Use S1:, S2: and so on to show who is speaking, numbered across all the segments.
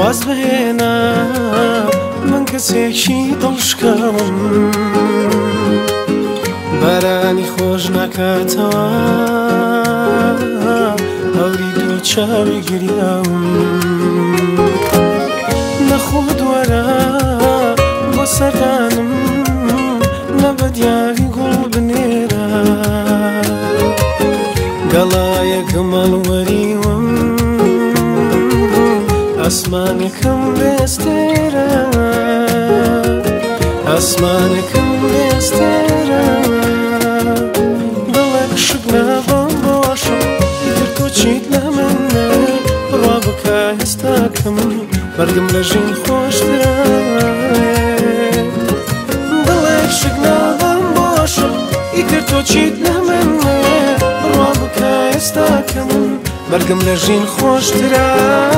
S1: واز بهێنە من کەسێکی دڵشکەوم بارانی خۆش ناکاتەوە هەوری دوو چاوی گریاوم نەخۆت وەرە بۆ سەردانم نەبە دیاری گوڵ بنێرە گەڵایەکم هەڵوەریوم ئاسمانێکم بێستێرە ئاسمانێکم بێستێرە دڵێک شک نابم بۆشم ئیتر تۆ چیت لە منە ڕوا بکە هێستاکەم بەرگم لە ژین خۆشترە دڵێک شک نابم بۆشم ئیتر تۆ چیت لە منە ڕوا بکە هێستاکەم بەرگم لە ژین خۆشترە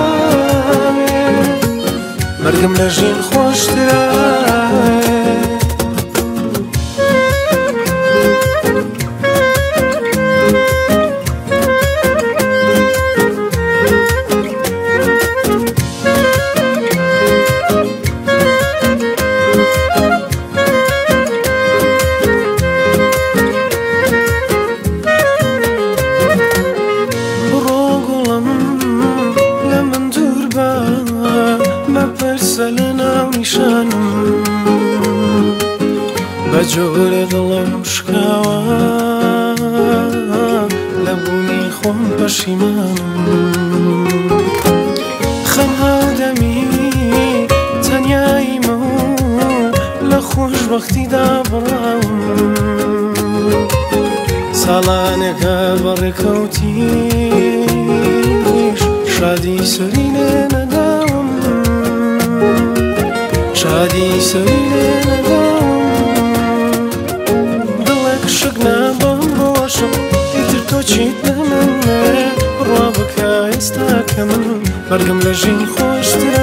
S1: بەرگم لە ژین خۆشترە بەجۆرە دڵم شکاوە لە بوونی خۆم پەشیمانم خەم هاودەمی تەنیاییمە و لە خۆشبەختیدا بڕاوم ساڵانێکە بەڕێکەوتیش شادی سەری لێ نەداوم شادی سەری لێ نەداوم نابم بۆشم ئیتر تۆ چیت لە منە ڕوا بکە ئێستاکە من بەرگم لە ژین خۆشترە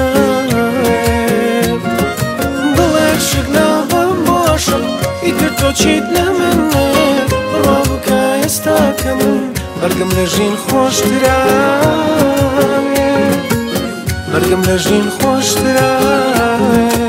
S1: دڵێک شک نابم بۆشم ئیتر تۆ چیت لە منە ڕوا بکە ئێستاکە من بەرگم لە ژین خۆشترە بەرگم لە ژین خۆشترە